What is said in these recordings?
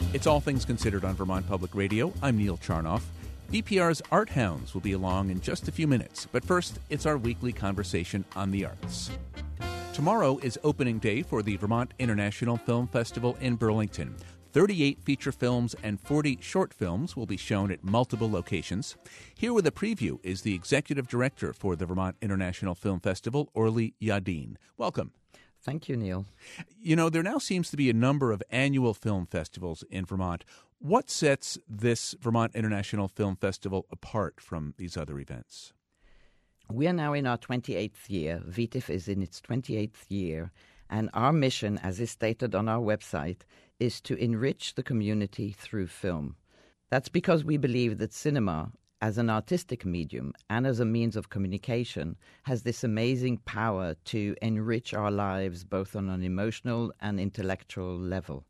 It's All Things Considered on Vermont Public Radio. I'm Neil Charnoff. VPR's Art Hounds will be along in just a few minutes, but first, it's our weekly conversation on the arts. Tomorrow is opening day for the Vermont International Film Festival in Burlington. 38 feature films and 40 short films will be shown at multiple locations. Here with a preview is the executive director for the Vermont International Film Festival, Orly Yadin. Welcome. Thank you, Neil. You know, there now seems to be a number of annual film festivals in Vermont. What sets this Vermont International Film Festival apart from these other events? We are now in our 28th year. VTIF is in its 28th year. And our mission, as is stated on our website, is to enrich the community through film. That's because we believe that cinema, as an artistic medium and as a means of communication, has this amazing power to enrich our lives both on an emotional and intellectual level.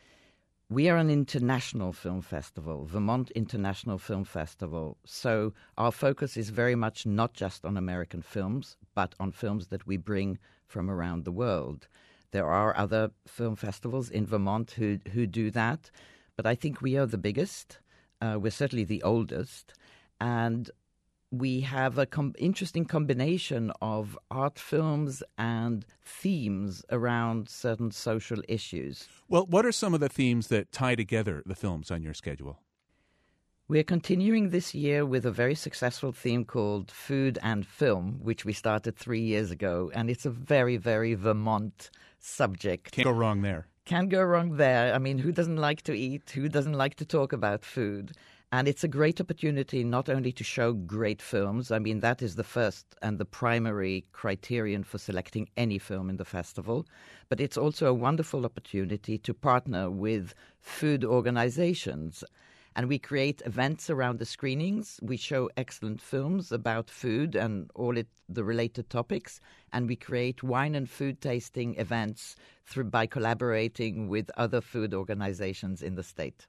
We are an international film festival, Vermont International Film Festival, so our focus is very much not just on American films, but on films that we bring from around the world. There are other film festivals in Vermont who do that, but I think we are the biggest. We're certainly the oldest. And we have an interesting combination of art films and themes around certain social issues. Well, what are some of the themes that tie together the films on your schedule? We're continuing this year with a very successful theme called Food and Film, which we started 3 years ago. And it's a very, very Vermont subject. Can't go wrong there. Can't go wrong there. I mean, who doesn't like to eat? Who doesn't like to talk about food? And it's a great opportunity not only to show great films. I mean, that is the first and the primary criterion for selecting any film in the festival. But it's also a wonderful opportunity to partner with food organizations. And we create events around the screenings. We show excellent films about food and the related topics. And we create wine and food tasting events by collaborating with other food organizations in the state.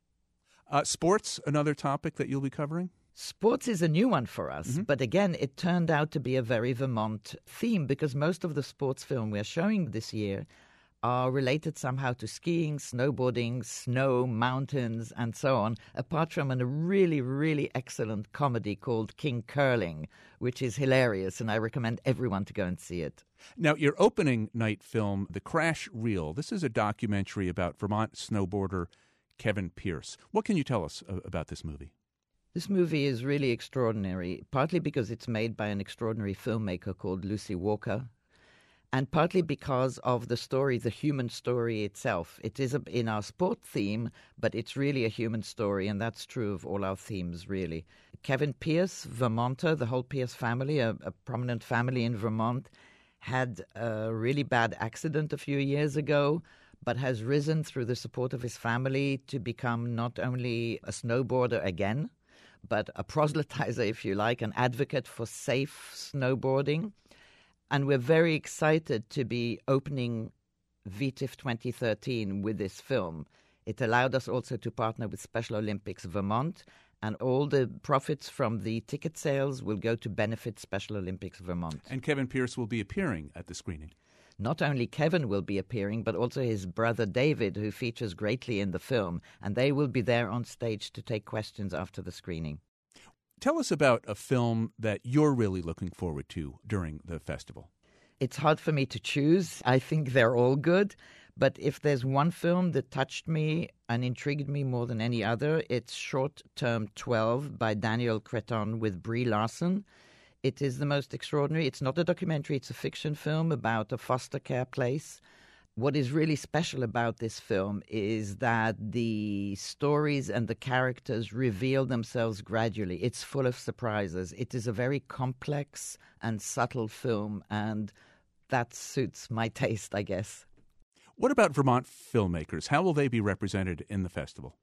Sports, another topic that you'll be covering? Sports is a new one for us, but again, it turned out to be a very Vermont theme because most of the sports film we're showing this year are related somehow to skiing, snowboarding, snow, mountains, and so on, apart from a really, really excellent comedy called King Curling, which is hilarious, and I recommend everyone to go and see it. Now, your opening night film, The Crash Reel, this is a documentary about Vermont snowboarder Kevin Pierce. What can you tell us about this movie? This movie is really extraordinary, partly because it's made by an extraordinary filmmaker called Lucy Walker, and partly because of the story, the human story itself. It is in our sport theme, but it's really a human story, and that's true of all our themes, really. Kevin Pierce, Vermonter, the whole Pierce family, a prominent family in Vermont, had a really bad accident a few years ago, but has risen through the support of his family to become not only a snowboarder again, but a proselytizer, if you like, an advocate for safe snowboarding. And we're very excited to be opening VTIF 2013 with this film. It allowed us also to partner with Special Olympics Vermont, and all the profits from the ticket sales will go to benefit Special Olympics Vermont. And Kevin Pierce will be appearing at the screening. Not only Kevin will be appearing, but also his brother David, who features greatly in the film, and they will be there on stage to take questions after the screening. Tell us about a film that you're really looking forward to during the festival. It's hard for me to choose. I think they're all good, but if there's one film that touched me and intrigued me more than any other, it's Short Term 12 by Daniel Creton with Brie Larson. It is the most extraordinary. It's not a documentary. It's a fiction film about a foster care place. What is really special about this film is that the stories and the characters reveal themselves gradually. It's full of surprises. It is a very complex and subtle film, and that suits my taste, I guess. What about Vermont filmmakers? How will they be represented in the festival?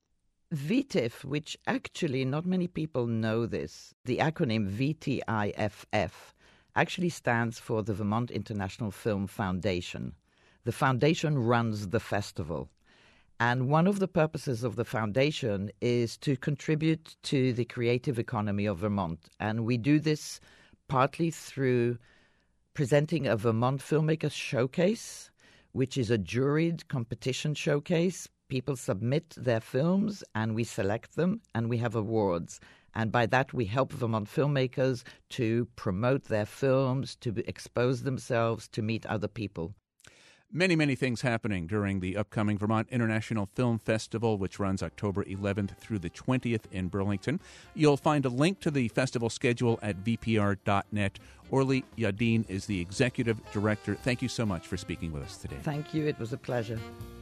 VTIF, which actually not many people know this, the acronym VTIFF, actually stands for the Vermont International Film Foundation. The foundation runs the festival. And one of the purposes of the foundation is to contribute to the creative economy of Vermont. And we do this partly through presenting a Vermont Filmmakers Showcase, which is a juried competition showcase. people submit their films and we select them and we have awards. And by that, we help Vermont filmmakers to promote their films, to expose themselves, to meet other people. Many, many things happening during the upcoming Vermont International Film Festival, which runs October 11th through the 20th in Burlington. You'll find a link to the festival schedule at vpr.net. Orly Yadin is the executive director. Thank you so much for speaking with us today. Thank you. It was a pleasure.